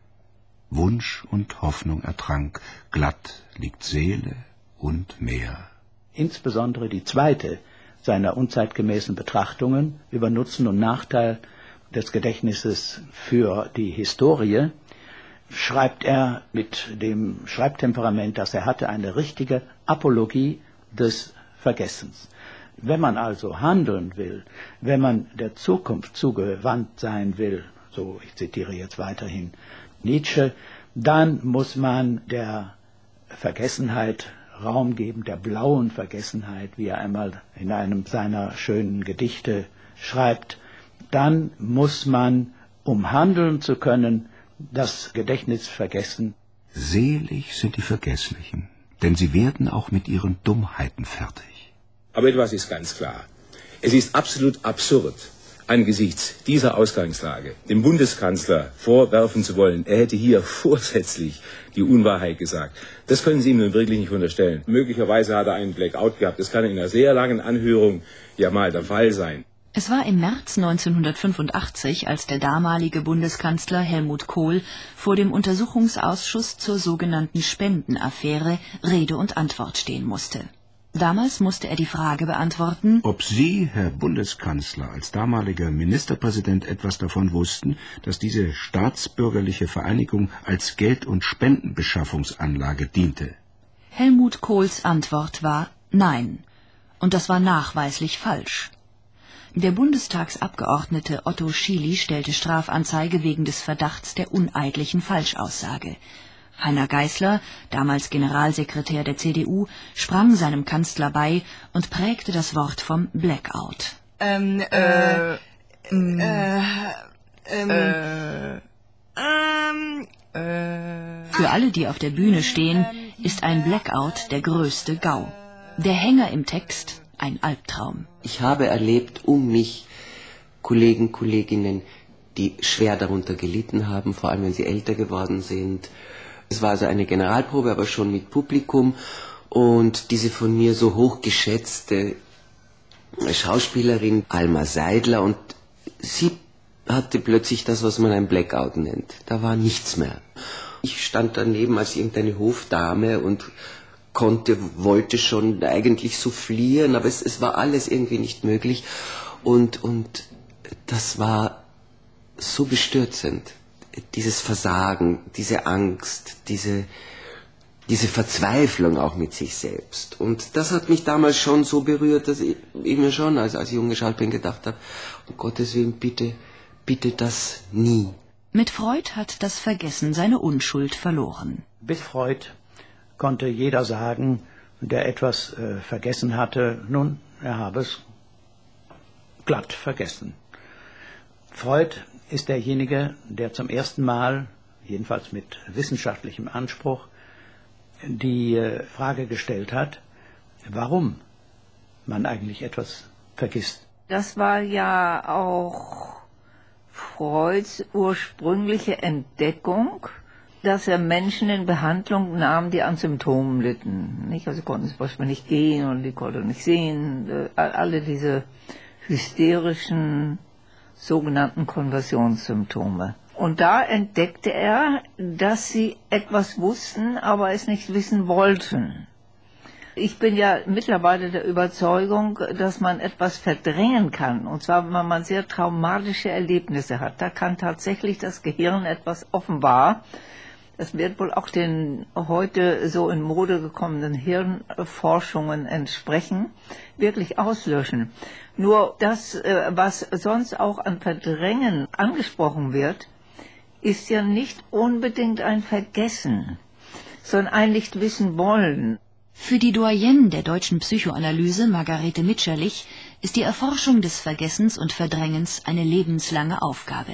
Wunsch und Hoffnung ertrank, glatt liegt Seele und Meer. Insbesondere die zweite seiner unzeitgemäßen Betrachtungen über Nutzen und Nachteil des Gedächtnisses für die Historie schreibt er mit dem Schreibtemperament, das er hatte, eine richtige Apologie des Vergessens. Wenn man also handeln will, wenn man der Zukunft zugewandt sein will, so ich zitiere jetzt weiterhin Nietzsche, dann muss man der Vergessenheit Raum geben, der blauen Vergessenheit, wie er einmal in einem seiner schönen Gedichte schreibt. Dann muss man, um handeln zu können, das Gedächtnis vergessen. Selig sind die Vergesslichen, denn sie werden auch mit ihren Dummheiten fertig. Aber etwas ist ganz klar. Es ist absolut absurd, angesichts dieser Ausgangslage dem Bundeskanzler vorwerfen zu wollen, er hätte hier vorsätzlich die Unwahrheit gesagt. Das können Sie ihm nun wirklich nicht unterstellen. Möglicherweise hat er einen Blackout gehabt. Das kann in einer sehr langen Anhörung ja mal der Fall sein. Es war im März neunzehnhundertfünfundachtzig, als der damalige Bundeskanzler Helmut Kohl vor dem Untersuchungsausschuss zur sogenannten Spendenaffäre Rede und Antwort stehen musste. Damals musste er die Frage beantworten, ob Sie, Herr Bundeskanzler, als damaliger Ministerpräsident etwas davon wussten, dass diese staatsbürgerliche Vereinigung als Geld- und Spendenbeschaffungsanlage diente. Helmut Kohls Antwort war Nein. Und das war nachweislich falsch. Der Bundestagsabgeordnete Otto Schily stellte Strafanzeige wegen des Verdachts der uneidlichen Falschaussage. Heiner Geißler, damals Generalsekretär der C D U, sprang seinem Kanzler bei und prägte das Wort vom Blackout. Ähm, äh, äh, ähm, äh, ähm, äh. Für alle, die auf der Bühne stehen, ist ein Blackout der größte GAU. Der Hänger im Text ein Albtraum. Ich habe erlebt um mich Kollegen, Kolleginnen, die schwer darunter gelitten haben, vor allem wenn sie älter geworden sind. Es war also eine Generalprobe, aber schon mit Publikum. Und diese von mir so hochgeschätzte Schauspielerin Alma Seidler, und sie hatte plötzlich das, was man ein Blackout nennt. Da war nichts mehr. Ich stand daneben als irgendeine Hofdame und konnte, wollte schon eigentlich soufflieren, aber es, es war alles irgendwie nicht möglich. Und, und das war so bestürzend. Dieses Versagen, diese Angst, diese, diese Verzweiflung auch mit sich selbst. Und das hat mich damals schon so berührt, dass ich, ich mir schon als, als junge Schauspielerin gedacht habe, um Gottes Willen, bitte, bitte das nie. Mit Freud hat das Vergessen seine Unschuld verloren. Bis Freud konnte jeder sagen, der etwas äh, vergessen hatte, nun, er habe es glatt vergessen. Freud ist derjenige, der zum ersten Mal, jedenfalls mit wissenschaftlichem Anspruch, die äh, Frage gestellt hat, warum man eigentlich etwas vergisst. Das war ja auch Freuds ursprüngliche Entdeckung, dass er Menschen in Behandlung nahm, die an Symptomen litten. Nicht? Also sie konnten zum Beispiel nicht gehen und die konnten nicht sehen. Äh, alle diese hysterischen sogenannten Konversionssymptome. Und da entdeckte er, dass sie etwas wussten, aber es nicht wissen wollten. Ich bin ja mittlerweile der Überzeugung, dass man etwas verdrängen kann. Und zwar, wenn man sehr traumatische Erlebnisse hat. Da kann tatsächlich das Gehirn etwas offenbar. Das wird wohl auch den heute so in Mode gekommenen Hirnforschungen entsprechen, wirklich auslöschen. Nur das, was sonst auch an Verdrängen angesprochen wird, ist ja nicht unbedingt ein Vergessen, sondern ein Nicht-Wissen-Wollen. Für die Doyenne der deutschen Psychoanalyse, Margarete Mitscherlich, ist die Erforschung des Vergessens und Verdrängens eine lebenslange Aufgabe.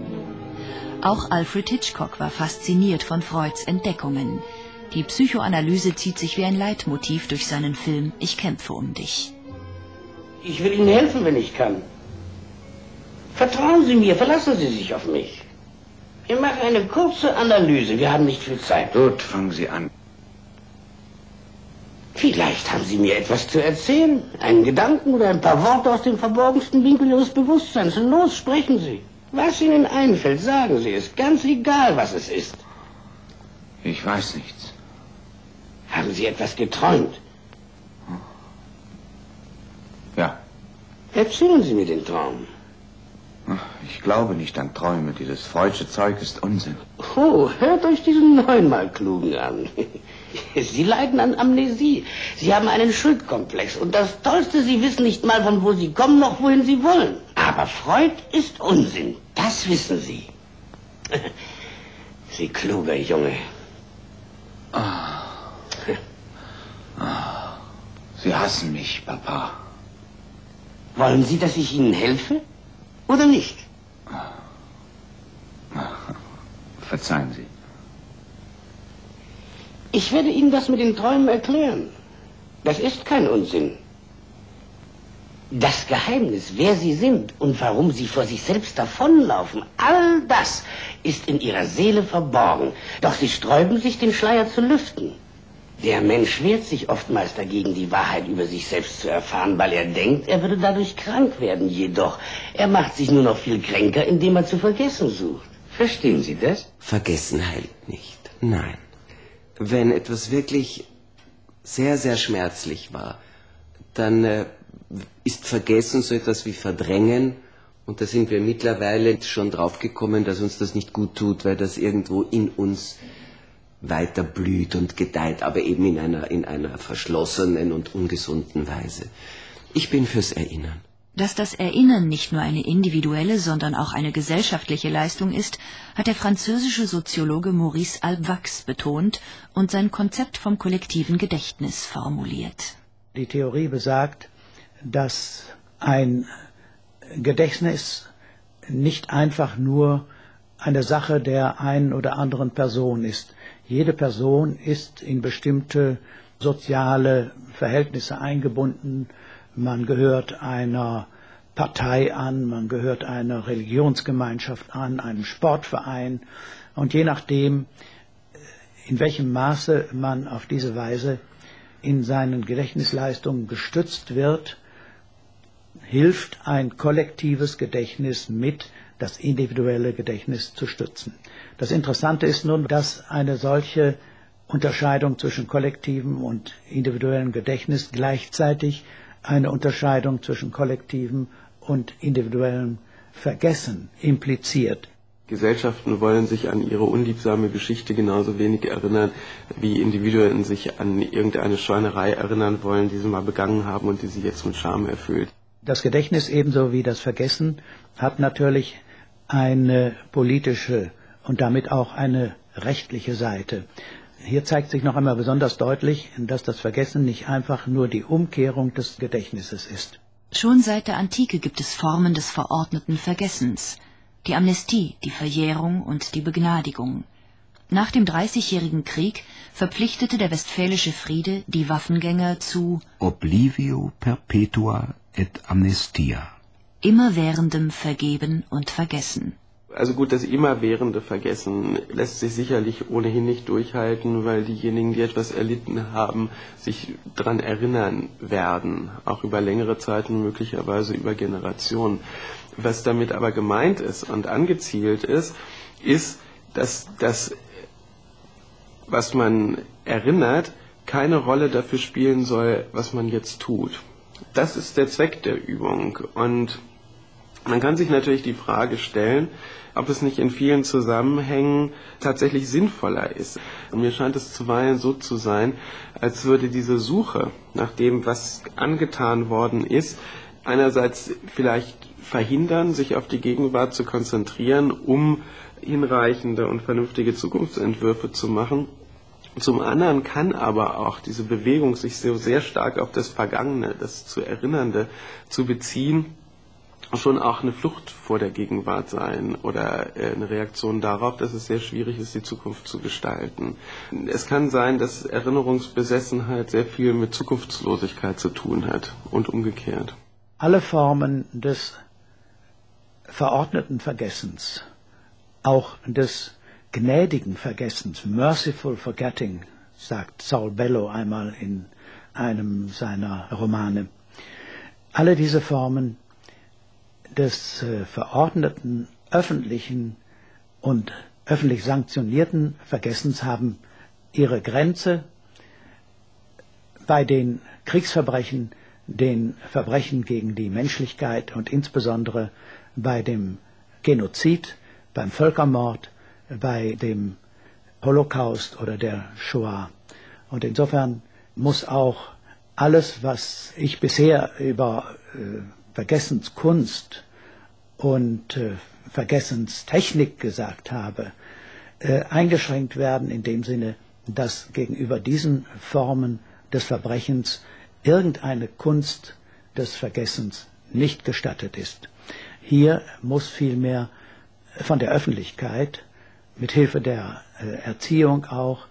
Auch Alfred Hitchcock war fasziniert von Freuds Entdeckungen. Die Psychoanalyse zieht sich wie ein Leitmotiv durch seinen Film Ich kämpfe um dich. Ich will Ihnen helfen, wenn ich kann. Vertrauen Sie mir, verlassen Sie sich auf mich. Ich mache eine kurze Analyse. Wir haben nicht viel Zeit. Gut, fangen Sie an. Vielleicht haben Sie mir etwas zu erzählen. Einen Gedanken oder ein paar Worte aus dem verborgensten Winkel Ihres Bewusstseins. Und los, sprechen Sie. Was Ihnen einfällt, sagen Sie es. Ganz egal, was es ist. Ich weiß nichts. Haben Sie etwas geträumt? Ja. Erzählen Sie mir den Traum. Ich glaube nicht an Träume. Dieses freudsche Zeug ist Unsinn. Oh, hört euch diesen neunmal Klugen an. Sie leiden an Amnesie. Sie haben einen Schuldkomplex. Und das Tollste, Sie wissen nicht mal, von wo Sie kommen, noch wohin Sie wollen. Aber Freud ist Unsinn. Das wissen Sie. Sie kluger Junge. Ah. Ah. Sie hassen mich, Papa. Wollen Sie, dass ich Ihnen helfe? Oder nicht? Verzeihen Sie. Ich werde Ihnen das mit den Träumen erklären. Das ist kein Unsinn. Das Geheimnis, wer Sie sind und warum Sie vor sich selbst davonlaufen, all das ist in Ihrer Seele verborgen. Doch Sie sträuben sich, den Schleier zu lüften. Der Mensch wehrt sich oftmals dagegen, die Wahrheit über sich selbst zu erfahren, weil er denkt, er würde dadurch krank werden. Jedoch, er macht sich nur noch viel kränker, indem er zu vergessen sucht. Verstehen Sie das? Vergessen heilt nicht. Nein. Wenn etwas wirklich sehr, sehr schmerzlich war, dann äh, ist Vergessen so etwas wie Verdrängen. Und da sind wir mittlerweile schon draufgekommen, dass uns das nicht gut tut, weil das irgendwo in uns weiter blüht und gedeiht, aber eben in einer, in einer verschlossenen und ungesunden Weise. Ich bin fürs Erinnern. Dass das Erinnern nicht nur eine individuelle, sondern auch eine gesellschaftliche Leistung ist, hat der französische Soziologe Maurice Halbwachs betont und sein Konzept vom kollektiven Gedächtnis formuliert. Die Theorie besagt, dass ein Gedächtnis nicht einfach nur eine Sache der einen oder anderen Person ist. Jede Person ist in bestimmte soziale Verhältnisse eingebunden. Man gehört einer Partei an, man gehört einer Religionsgemeinschaft an, einem Sportverein. Und je nachdem, in welchem Maße man auf diese Weise in seinen Gedächtnisleistungen gestützt wird, hilft ein kollektives Gedächtnis mit, das individuelle Gedächtnis zu stützen. Das Interessante ist nun, dass eine solche Unterscheidung zwischen kollektivem und individuellem Gedächtnis gleichzeitig eine Unterscheidung zwischen kollektivem und individuellem Vergessen impliziert. Gesellschaften wollen sich an ihre unliebsame Geschichte genauso wenig erinnern, wie Individuen sich an irgendeine Schweinerei erinnern wollen, die sie mal begangen haben und die sie jetzt mit Scham erfüllt. Das Gedächtnis ebenso wie das Vergessen hat natürlich eine politische und damit auch eine rechtliche Seite. Hier zeigt sich noch einmal besonders deutlich, dass das Vergessen nicht einfach nur die Umkehrung des Gedächtnisses ist. Schon seit der Antike gibt es Formen des verordneten Vergessens. Die Amnestie, die Verjährung und die Begnadigung. Nach dem Dreißigjährigen Krieg verpflichtete der Westfälische Friede die Waffengänger zu Oblivio perpetua et amnestia. Immerwährendem Vergeben und Vergessen. Also gut, das immerwährende Vergessen lässt sich sicherlich ohnehin nicht durchhalten, weil diejenigen, die etwas erlitten haben, sich daran erinnern werden, auch über längere Zeiten, möglicherweise über Generationen. Was damit aber gemeint ist und angezielt ist, ist, dass das, was man erinnert, keine Rolle dafür spielen soll, was man jetzt tut. Das ist der Zweck der Übung. Und man kann sich natürlich die Frage stellen, ob es nicht in vielen Zusammenhängen tatsächlich sinnvoller ist. Und mir scheint es zuweilen so zu sein, als würde diese Suche nach dem, was angetan worden ist, einerseits vielleicht verhindern, sich auf die Gegenwart zu konzentrieren, um hinreichende und vernünftige Zukunftsentwürfe zu machen. Zum anderen kann aber auch diese Bewegung, sich so sehr stark auf das Vergangene, das zu Erinnernde zu beziehen, schon auch eine Flucht vor der Gegenwart sein oder eine Reaktion darauf, dass es sehr schwierig ist, die Zukunft zu gestalten. Es kann sein, dass Erinnerungsbesessenheit sehr viel mit Zukunftslosigkeit zu tun hat und umgekehrt. Alle Formen des verordneten Vergessens auch des gnädigen Vergessens, merciful forgetting, sagt Saul Bellow einmal in einem seiner Romane. Alle diese Formen des äh, verordneten, öffentlichen und öffentlich sanktionierten Vergessens haben ihre Grenze bei den Kriegsverbrechen, den Verbrechen gegen die Menschlichkeit und insbesondere bei dem Genozid, beim Völkermord, bei dem Holocaust oder der Shoah. Und insofern muss auch alles, was ich bisher über äh, Vergessenskunst und äh, Vergessenstechnik gesagt habe, äh, eingeschränkt werden in dem Sinne, dass gegenüber diesen Formen des Verbrechens irgendeine Kunst des Vergessens nicht gestattet ist. Hier muss vielmehr von der Öffentlichkeit mit Hilfe der äh, Erziehung auch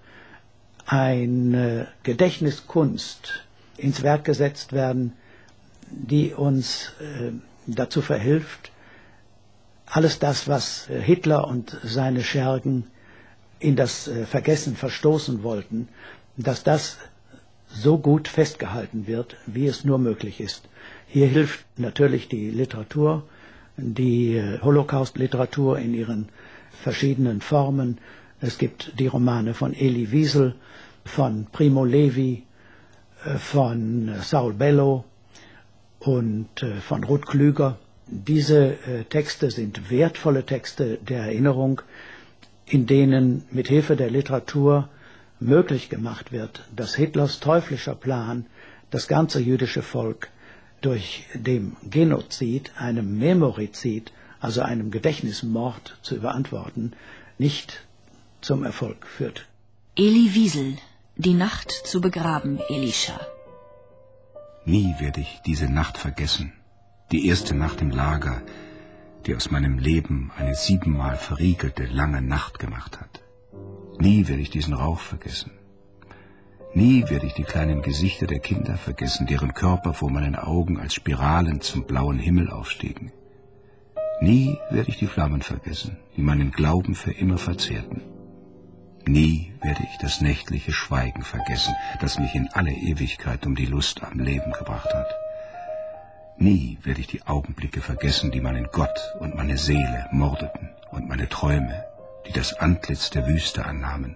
eine Gedächtniskunst ins Werk gesetzt werden, die uns äh, dazu verhilft, alles das, was äh, Hitler und seine Schergen in das äh, Vergessen verstoßen wollten, dass das so gut festgehalten wird, wie es nur möglich ist. Hier hilft natürlich die Literatur, die äh, Holocaust-Literatur in ihren verschiedenen Formen. Es gibt die Romane von Elie Wiesel, von Primo Levi, äh, von äh, Saul Bellow und äh, von Ruth Klüger. Diese äh, Texte sind wertvolle Texte der Erinnerung, in denen mit Hilfe der Literatur möglich gemacht wird, dass Hitlers teuflischer Plan, das ganze jüdische Volk durch dem Genozid, einem Memorizid, also einem Gedächtnismord zu überantworten, nicht zum Erfolg führt. Elie Wiesel, Die Nacht zu begraben, Elisha. Nie werde ich diese Nacht vergessen, die erste Nacht im Lager, die aus meinem Leben eine siebenmal verriegelte lange Nacht gemacht hat. Nie werde ich diesen Rauch vergessen. Nie werde ich die kleinen Gesichter der Kinder vergessen, deren Körper vor meinen Augen als Spiralen zum blauen Himmel aufstiegen. Nie werde ich die Flammen vergessen, die meinen Glauben für immer verzehrten. Nie werde ich das nächtliche Schweigen vergessen, das mich in alle Ewigkeit um die Lust am Leben gebracht hat. Nie werde ich die Augenblicke vergessen, die meinen Gott und meine Seele mordeten und meine Träume, die das Antlitz der Wüste annahmen.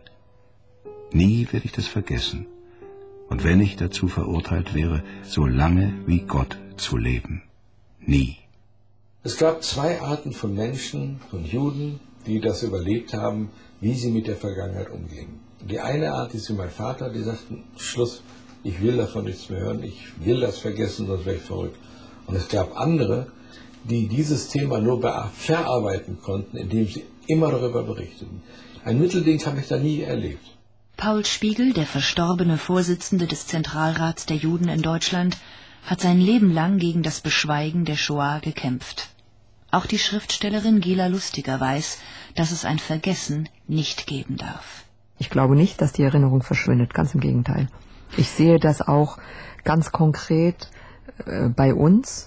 Nie werde ich das vergessen, und wenn ich dazu verurteilt wäre, so lange wie Gott zu leben. Nie. Es gab zwei Arten von Menschen, von Juden, die das überlebt haben, wie sie mit der Vergangenheit umgehen. Die eine Art ist wie mein Vater, die sagten, Schluss, ich will davon nichts mehr hören, ich will das vergessen, sonst wäre ich verrückt. Und es gab andere, die dieses Thema nur verarbeiten konnten, indem sie immer darüber berichteten. Ein Mittelding habe ich da nie erlebt. Paul Spiegel, der verstorbene Vorsitzende des Zentralrats der Juden in Deutschland, hat sein Leben lang gegen das Beschweigen der Shoah gekämpft. Auch die Schriftstellerin Gela Lustiger weiß, dass es ein Vergessen nicht geben darf. Ich glaube nicht, dass die Erinnerung verschwindet, ganz im Gegenteil. Ich sehe das auch ganz konkret äh, bei uns.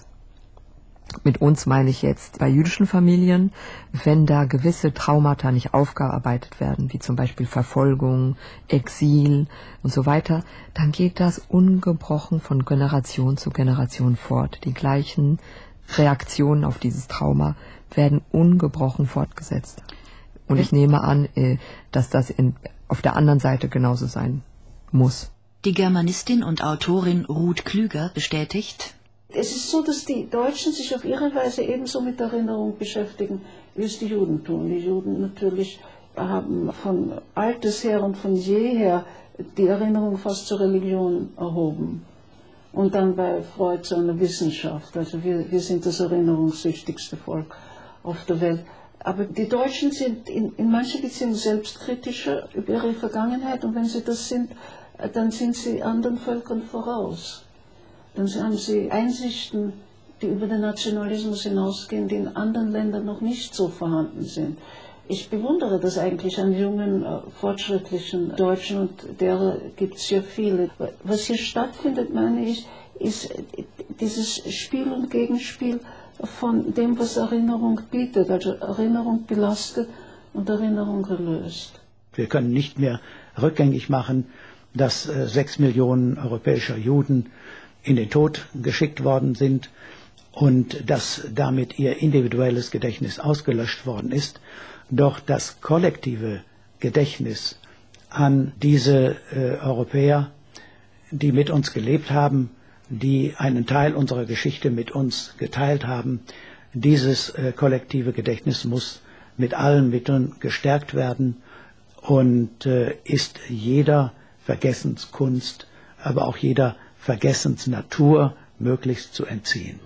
Mit uns meine ich jetzt bei jüdischen Familien, wenn da gewisse Traumata nicht aufgearbeitet werden, wie zum Beispiel Verfolgung, Exil und so weiter, dann geht das ungebrochen von Generation zu Generation fort. Die gleichen Reaktionen auf dieses Trauma werden ungebrochen fortgesetzt. Und ich nehme an, dass das in, auf der anderen Seite genauso sein muss. Die Germanistin und Autorin Ruth Klüger bestätigt: Es ist so, dass die Deutschen sich auf ihre Weise ebenso mit Erinnerung beschäftigen, wie es die Juden tun. Die Juden natürlich haben von alters her und von jeher die Erinnerung fast zur Religion erhoben. Und dann bei Freud zu einer Wissenschaft. Also wir, wir sind das erinnerungssüchtigste Volk auf der Welt. Aber die Deutschen sind in, in manchen Beziehungen selbstkritischer über ihre Vergangenheit. Und wenn sie das sind, dann sind sie anderen Völkern voraus. Dann haben sie Einsichten, die über den Nationalismus hinausgehen, die in anderen Ländern noch nicht so vorhanden sind. Ich bewundere das eigentlich an jungen, fortschrittlichen Deutschen, und derer gibt es ja viele. Was hier stattfindet, meine ich, ist dieses Spiel und Gegenspiel von dem, was Erinnerung bietet. Also Erinnerung belastet und Erinnerung gelöst. Wir können nicht mehr rückgängig machen, dass äh, sechs Millionen europäischer Juden in den Tod geschickt worden sind und dass damit ihr individuelles Gedächtnis ausgelöscht worden ist. Doch das kollektive Gedächtnis an diese äh, Europäer, die mit uns gelebt haben, die einen Teil unserer Geschichte mit uns geteilt haben, dieses äh, kollektive Gedächtnis muss mit allen Mitteln gestärkt werden und äh, ist jeder Vergessenskunst, aber auch jeder Vergessensnatur möglichst zu entziehen.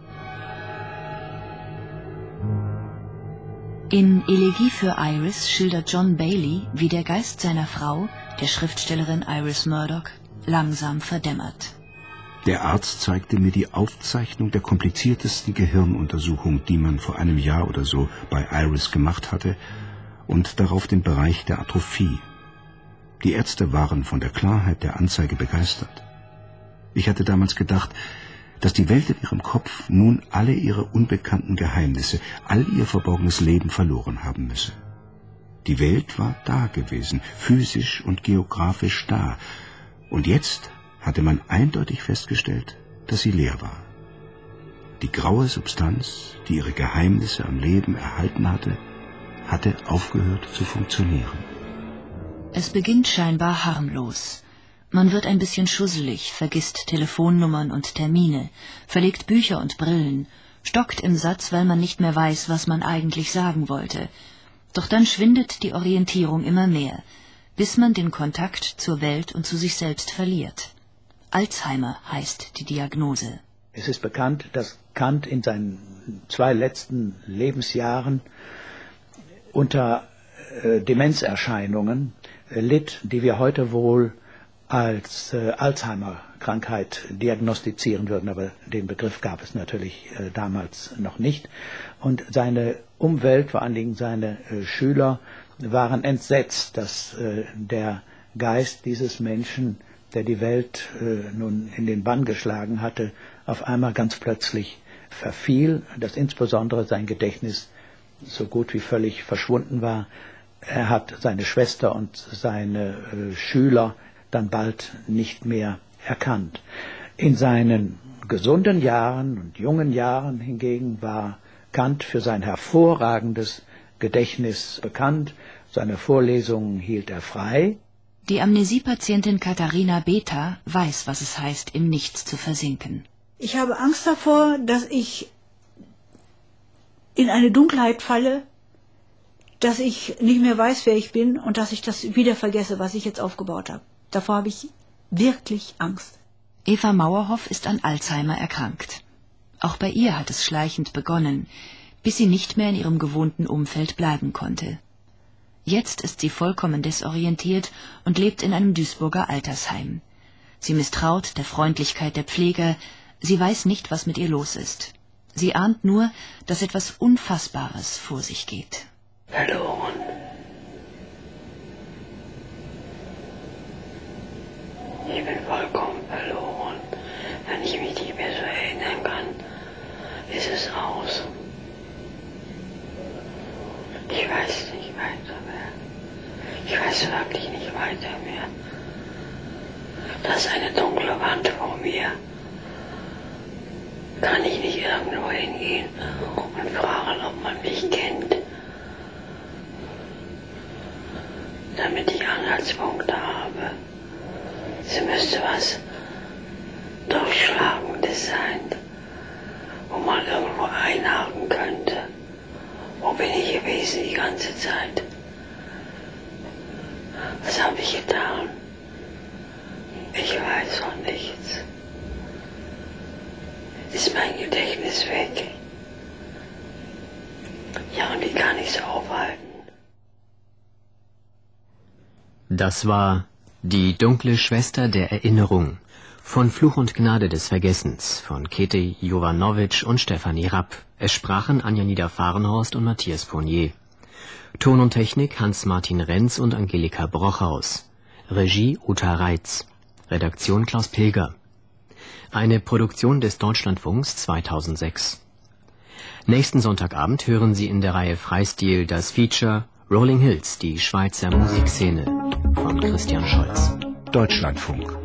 In Elegie für Iris schildert John Bailey, wie der Geist seiner Frau, der Schriftstellerin Iris Murdoch, langsam verdämmert. Der Arzt zeigte mir die Aufzeichnung der kompliziertesten Gehirnuntersuchung, die man vor einem Jahr oder so bei Iris gemacht hatte, und darauf den Bereich der Atrophie. Die Ärzte waren von der Klarheit der Anzeige begeistert. Ich hatte damals gedacht, dass die Welt in ihrem Kopf nun alle ihre unbekannten Geheimnisse, all ihr verborgenes Leben verloren haben müsse. Die Welt war da gewesen, physisch und geografisch da, und jetzt hatte man eindeutig festgestellt, dass sie leer war. Die graue Substanz, die ihre Geheimnisse am Leben erhalten hatte, hatte aufgehört zu funktionieren. Es beginnt scheinbar harmlos. Man wird ein bisschen schusselig, vergisst Telefonnummern und Termine, verlegt Bücher und Brillen, stockt im Satz, weil man nicht mehr weiß, was man eigentlich sagen wollte. Doch dann schwindet die Orientierung immer mehr, bis man den Kontakt zur Welt und zu sich selbst verliert. Alzheimer heißt die Diagnose. Es ist bekannt, dass Kant in seinen zwei letzten Lebensjahren unter äh, Demenzerscheinungen äh, litt, die wir heute wohl als äh, Alzheimer-Krankheit diagnostizieren würden, aber den Begriff gab es natürlich äh, damals noch nicht. Und seine Umwelt, vor allen Dingen seine äh, Schüler, waren entsetzt, dass äh, der Geist dieses Menschen, der die Welt äh, nun in den Bann geschlagen hatte, auf einmal ganz plötzlich verfiel, dass insbesondere sein Gedächtnis so gut wie völlig verschwunden war. Er hat seine Schwester und seine äh, Schüler dann bald nicht mehr erkannt. In seinen gesunden Jahren und jungen Jahren hingegen war Kant für sein hervorragendes Gedächtnis bekannt. Seine Vorlesungen hielt er frei. Die Amnesiepatientin Katharina Beta weiß, was es heißt, im Nichts zu versinken. Ich habe Angst davor, dass ich in eine Dunkelheit falle, dass ich nicht mehr weiß, wer ich bin und dass ich das wieder vergesse, was ich jetzt aufgebaut habe. Davor habe ich wirklich Angst. Eva Mauerhoff ist an Alzheimer erkrankt. Auch bei ihr hat es schleichend begonnen, bis sie nicht mehr in ihrem gewohnten Umfeld bleiben konnte. Jetzt ist sie vollkommen desorientiert und lebt in einem Duisburger Altersheim. Sie misstraut der Freundlichkeit der Pfleger, sie weiß nicht, was mit ihr los ist. Sie ahnt nur, dass etwas Unfassbares vor sich geht. Verloren. Ich bin vollkommen verloren. Wenn ich mich nicht mehr so erinnern kann, ist es aus. Ich weiß nicht weiter mehr. Ich weiß wirklich nicht weiter mehr. Da ist eine dunkle Wand vor mir. Kann ich nicht irgendwo hingehen und fragen, ob man mich kennt? Damit ich Anhaltspunkte habe. Es müsste was Durchschlagendes sein, wo man irgendwo einhaken könnte. Wo bin ich gewesen die ganze Zeit? Was habe ich getan? Ich weiß von nichts. Ist mein Gedächtnis weg? Ja, und wie kann ich es aufhalten? Das war Die dunkle Schwester der Erinnerung von Fluch und Gnade des Vergessens von Käthe Jovanovic und Stefanie Rapp. Es sprachen Anja Nieder-Fahrenhorst und Matthias Fournier. Ton und Technik Hans-Martin Renz und Angelika Brochhaus. Regie Uta Reitz. Redaktion Klaus Pilger. Eine Produktion des Deutschlandfunks zweitausendsechs. Nächsten Sonntagabend hören Sie in der Reihe Freistil das Feature Rolling Hills, die Schweizer Musikszene von Christian Scholz. Deutschlandfunk.